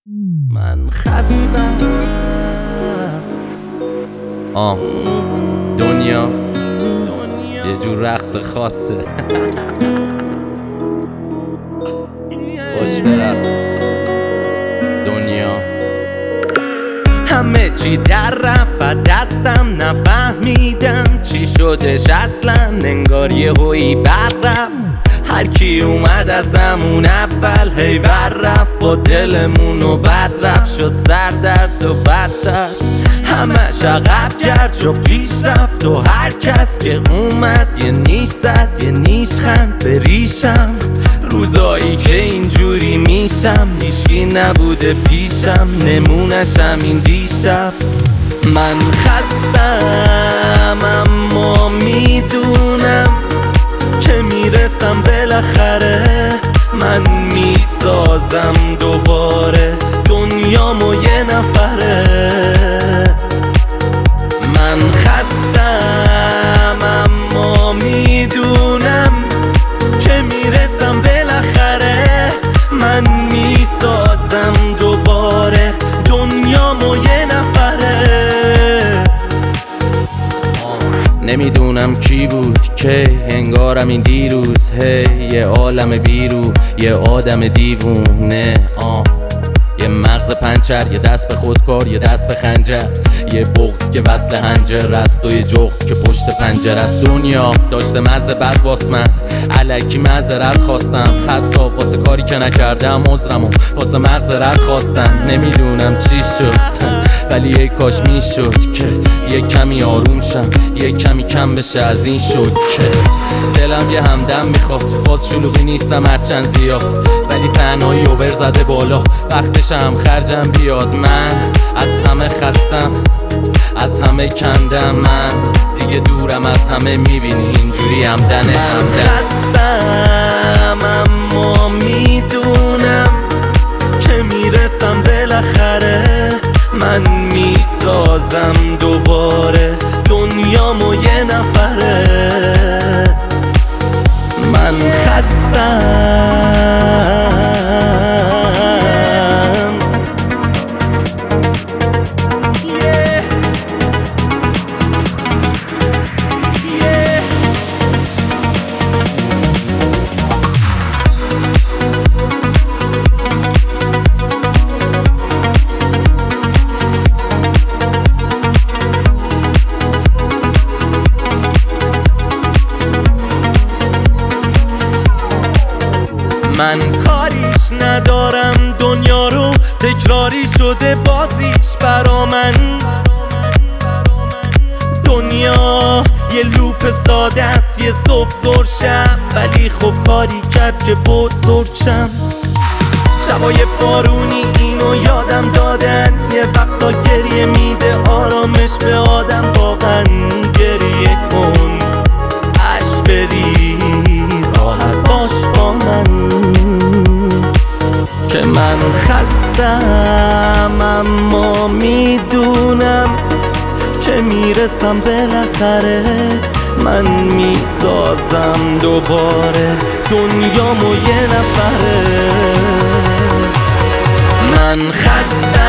من خستم. دنیا یه جور رقص خاصه. باش برقص دنیا. همه چی در رفت دستم، نفهمیدم چی شدش اصلا. انگار یه هویی بر رفت، هر کی اومد از همون اول هیور رفت. با دلمونو بد رفت، شد سردرد و بدتر. همش عقب کرد جا پیش رفت و هر کس که اومد یه نیش زد، یه نیش خند به ریشم. روزایی که اینجوری میشم هیچکی نبوده پیشم، نمونش همین دیشب. من خستم اما میدونم که میرسم بالاخره. من میسازم دوباره دنیامو یه نفره. من خستم اما میدونم که میرسم بالاخره. من میسازم دوباره دنیامو یه نفره. نمیدونم کی بود که انگارم این دیروز یه عالم بیرو، یه آدم دیوونه. یه مغز پنچر، یه دست به خودکار، یه دست به خنجر، یه بغض که وصل هنجر است و یه جغد که پشت پنجر است. دنیا داشته مزه بد واس من، الکی معذرت خواستم. حتی واسه کاری که نکردم عذرمو واسه مغزرت خواستم. نمیدونم چی شد ولی یه کاش میشد که یه کمی آروم شم، یه کمی کم بشه از این شد که دلم یه همدم میخواد. تو فاز شلوغی نیستم هرچند زیاد، ولی تنهایی اوور زده بالا، وقتش هم خرجم بیاد. من از همه خستم، از همه کندم. من دیگه دورم از همه، میبینی اینجوری همدن همدن. خستم اما میدونم که میرسم بالاخره. من میسازم دوباره دنیامو یه نفره. من خستم. من کاریش ندارم دنیا رو، تکراری شده بازیش برا من. دنیا یه لوپ ساده است، یه صبح زور شب، ولی خب کاری کرد که بزرگشم. شبای بارونی اینو یادم دادن، یه وقتا گریه میده آرامش به آدم. واقعا گریه کن، عشق بریز، راحت باش با من که من خستم اما میدونم که میرسم بالاخره. من میسازم دوباره دنیامو یه نفره. من خستم